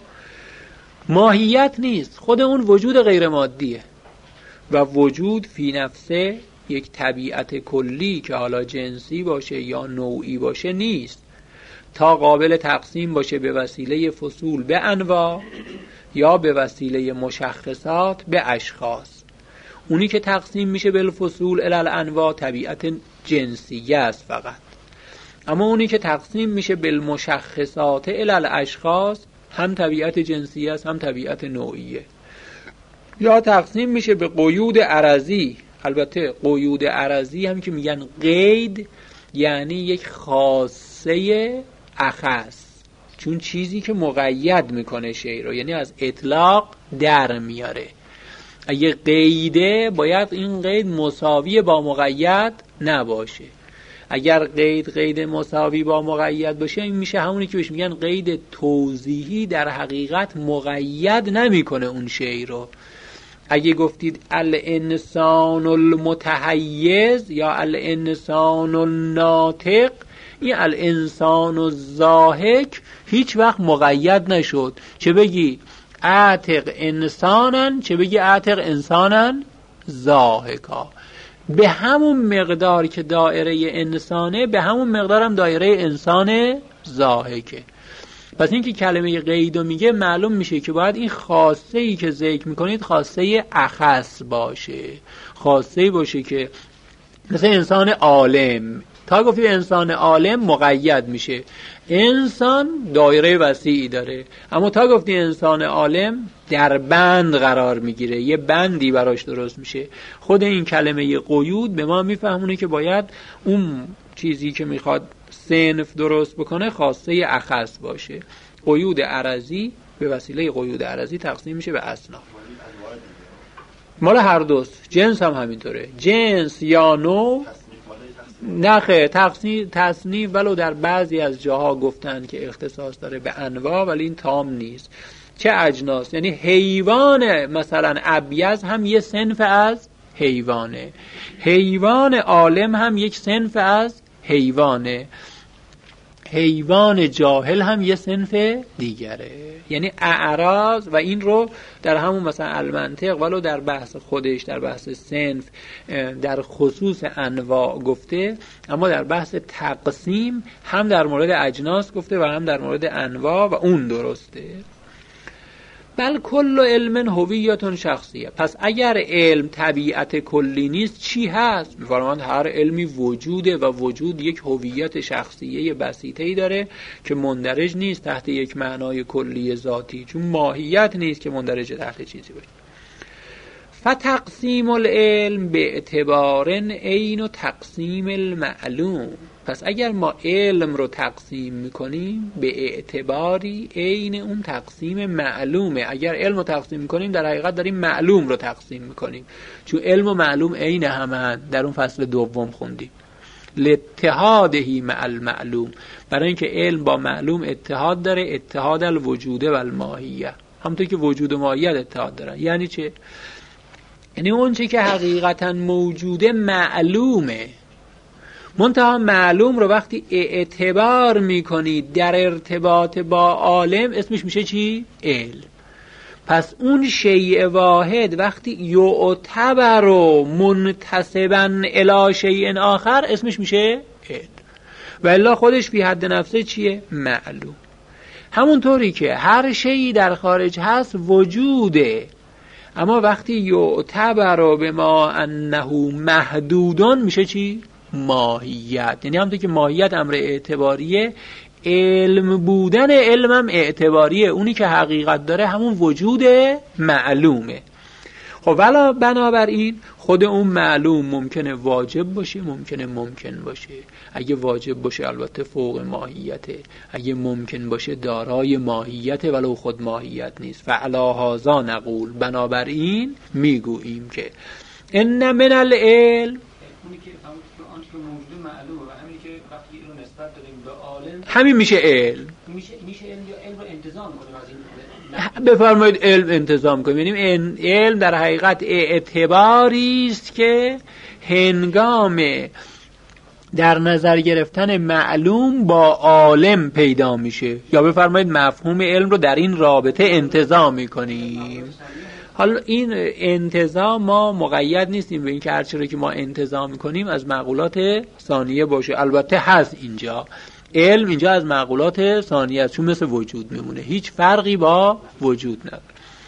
S1: ماهیت نیست، خود اون وجود غیر مادیه و وجود فی نفسه یک طبیعت کلی که حالا جنسی باشه یا نوعی باشه نیست تا قابل تقسیم باشه به وسیله فصول به انواع یا به وسیله مشخصات به اشخاص. اونی که تقسیم میشه به الفصول الی الانواع طبیعت جنسیه است فقط، اما اونی که تقسیم میشه به المشخصات الی الاشخاص هم طبیعت جنسیه است هم طبیعت نوعیه. یا تقسیم میشه به قیود عرضی. البته قیود عرضی هم که میگن قید یعنی یک خاصه اخص، چون چیزی که مقید میکنه شی رو، یعنی از اطلاق در میاره. اگه قیده باید این قید مساوی با مقید نباشه. اگر قید مساوی با مقید باشه این میشه همونی که بهش میگن قید توضیحی، در حقیقت مقید نمیکنه اون شی رو. اگه گفتید الانسان المتحیز یا الانسان الناطق، این الانسان الضاحک هیچ وقت مقید نشد. چه بگی اعتق انسانن، چه بگی اعتق انسانن ضاحکا. به همون مقدار که دایره انسانه به همون مقدار هم دایره انسان ضاحکه. پس این که کلمه قیدو میگه معلوم میشه که باید این خاصه ای که ذکر میکنید خاصه اخص باشه، خاصه ای باشه که مثل انسان عالم. تا گفتی انسان عالم مقید میشه، انسان دایره وسیعی داره، اما تا گفتی انسان عالم در بند قرار میگیره، یه بندی براش درست میشه. خود این کلمه قیود به ما میفهمونه که باید اون چیزی که میخواد صنف درست بکنه خاصه اخص باشه. قیود عرضی به وسیله قیود عرضی تقسیم میشه به اصناف. مال هر دوست، جنس هم همینطوره، جنس یا نوع نخه تصنیف ولو در بعضی از جاها گفتن که اختصاص داره به انواع، ولی این تام نیست. چه اجناس؟ یعنی حیوان مثلا ابیض هم یه صنف از حیوانه، حیوان عالم هم یک صنف از حیوانه، حیوان جاهل هم یه صنف دیگره. یعنی اعراض، و این رو در همون مثلا المنطق ولو در بحث خودش در بحث صنف در خصوص انواع گفته، اما در بحث تقسیم هم در مورد اجناس گفته و هم در مورد انواع، و اون درسته. بل کل علم هویت شخصیه. پس اگر علم طبیعت کلی نیست چی هست؟ می‌فرمایند هر علمی وجوده و وجود یک هویت شخصیه بسیطه‌ای داره که مندرج نیست تحت یک معنای کلی ذاتی، چون ماهیت نیست که مندرج تحت چیزی باشه. فتقسیم العلم به اعتبار عین و تقسیم المعلوم. پس اگر ما علم رو تقسیم میکنیم به اعتباری عین اون تقسیم معلومه. اگر علم رو تقسیم میکنیم در حقیقت داریم معلوم رو تقسیم میکنیم، چون علم و معلوم عین همند. در اون فصل دوم خوندیم لاتحادهی مع المعلوم، برای اینکه علم با معلوم اتحاد داره، اتحاد الوجود و الماهیه، همونطور که وجود و ماهیت اتحاد دارن. یعنی چه؟ یعنی اون چی که حقیقتا موجوده معلومه، منتها معلوم رو وقتی اعتبار میکنی در ارتباط با عالم اسمش میشه چی؟ علم. پس اون شیء واحد وقتی یعتبر و منتسبا الی شیء آخر اسمش میشه علم، و الا خودش فی حد نفسه چیه؟ معلوم. همونطوری که هر شیء در خارج هست وجوده، اما وقتی یعتبر به ما انه محدودون میشه چی؟ ماهیت. یعنی همونطور که ماهیت امر اعتباریه، علم بودن علمم اعتباریه، اونی که حقیقت داره همون وجود معلومه. خب ولی بنابراین خود اون معلوم ممکنه واجب باشه، ممکنه ممکن باشه. اگه واجب باشه البته فوق ماهیته، اگه ممکن باشه دارای ماهیته ولو خود ماهیت نیست. فعلی هذا نقول، بنابراین میگوییم که ان من العلم،
S2: اونی که آنچه که موجود معلومه و همینی که وقتی اینو نسبت دادیم به عالم
S1: همین میشه علم.
S2: میشه علم، یا علم رو انتظام کنیم از این
S1: بفرمایید علم انتظام کنیم. یعنی علم در حقیقت اعتباری است که هنگام در نظر گرفتن معلوم با عالم پیدا میشه، یا بفرمایید مفهوم علم رو در این رابطه انتزاع میکنیم. حالا این انتزاع ما مقید نیستیم به این که هرچی رو که ما انتزاع میکنیم از معقولات ثانیه باشه. البته هست اینجا علم، اینجا از معقولات ثانیه است، چون مثل وجود میمونه، هیچ فرقی با وجود نداره.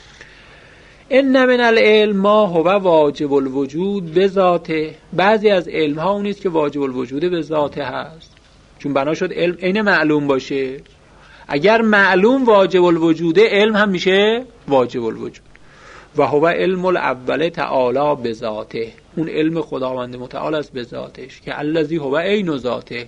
S1: ان من العلم ما هو واجب الوجود به ذاته. بعضی از علم ها اونیست که واجب الوجود به ذاته هست، چون بنا شد علم عین معلوم باشه. اگر معلوم واجب الوجوده، علم هم میشه واجب الوجود. و هو علم الاول تعالی به ذاته، اون علم خداوند متعال است به ذاتش، که الذی هو عین ذاته،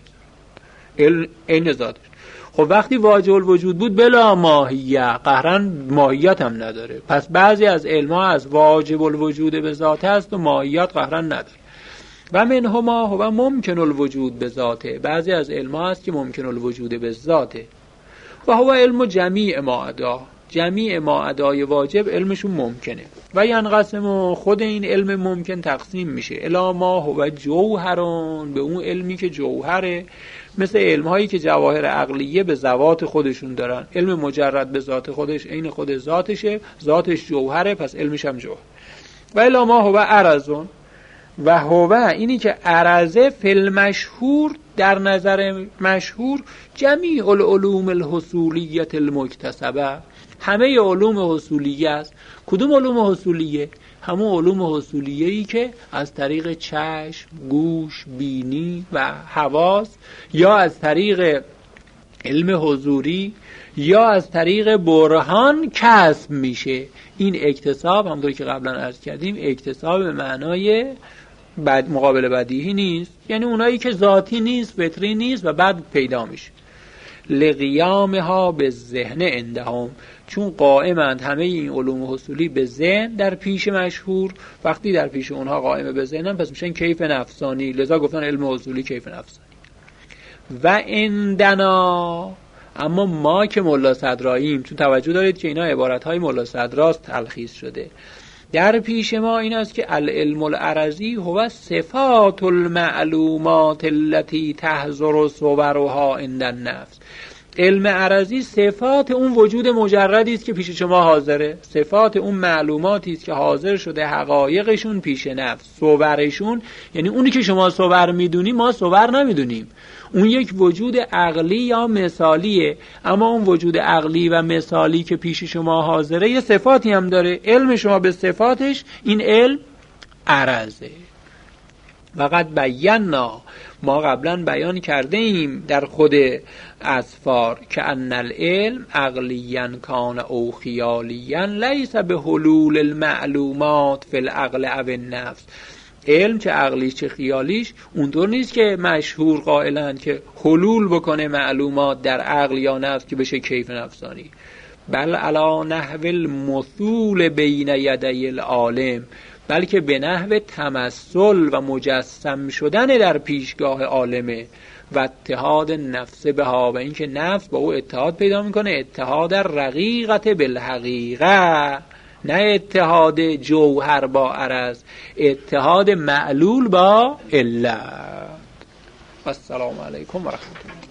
S1: عین ذاتش. خب وقتی واجب الوجود بود بلا ماهیه، قهرن ماهیت هم نداره. پس بعضی از علم‌ها از واجب الوجود به ذاته است و ماهیت قهرن نداره. و منهما هو ممکن الوجود به ذاته، بعضی از علم‌ها هست که ممکن الوجود به ذاته. و هو علم جمیع ما عدا، جمیع ما عدای واجب علمشون ممکنه. و ینقسم، خود این علم ممکن تقسیم میشه الی ما هو جوهرون، به اون علمی که جوهره، مثل علم‌هایی که جواهر عقلیه به ذوات خودشون دارن. علم مجرد به ذات خودش عین خود ذاتشه، ذاتش جوهره، پس علمش هم جوهر. و الی ما هو عرضون، و هو اینی که عرضه فی المشهور، در نظر مشهور، جمیع العلوم الحصولیه المکتسبه، همه علوم حصولیه است. کدوم علوم حصولیه؟ همون علوم حصولیه‌ای که از طریق چشم، گوش، بینی و حواس، یا از طریق علم حضوری، یا از طریق برهان کسب میشه. این اکتساب همونطور که قبلا عرض کردیم اکتساب به معنای مقابل بدیهی نیست، یعنی اونایی که ذاتی نیست، فطری نیست و بعد پیدا میشه. لقیامها به ذهن عندهم، چون قائمند همه این علوم حصولی به ذهن در پیش مشهور. وقتی در پیش اونها قائم به ذهنن پس میشن کیف نفسانی، لذا گفتن علم حصولی کیف نفسانی. و عندنا، اما ما که ملا صدراییم، چون توجه دارید که اینا عبارتهای ملا صدراست تلخیص شده، در پیش ما این است که العلم العرضی هو صفات المعلومات التي تحضر صورها عند النفس. علم عرضی صفات اون وجود مجردی است که پیش شما حاضره، صفات اون معلوماتی است که حاضر شده حقایقشون پیش نفس، صورشون، یعنی اونی که شما صور میدونی ما صور نمیدونیم، اون یک وجود عقلی یا مثالیه، اما اون وجود عقلی و مثالی که پیش شما حاضره یه صفاتی هم داره. علم شما به صفاتش، این علم عرضه. وقد بینا، ما قبلا بیان کرده ایم در خود اذفار که ان العلم عقلیاً کان او خیالیاً لیس به حلول المعلومات فی العقل او النفس. علم چه عقلیش چه خیالیش اونطور نیست که مشهور قائلن که حلول بکنه معلومات در عقل یا نفس که بشه کیف نفسانی، بل علی نحو المثول بین یدی العالم، بلکه به نحو تمثل و مجسم شدن در پیشگاه عالمه. و اتحاد نفس بها، و اینکه نفس با او اتحاد پیدا میکنه، اتحاد رقیقت بالحقیقه، نه اتحاد جوهر با عرض، اتحاد معلول با علت. السلام علیکم و رحمت الله.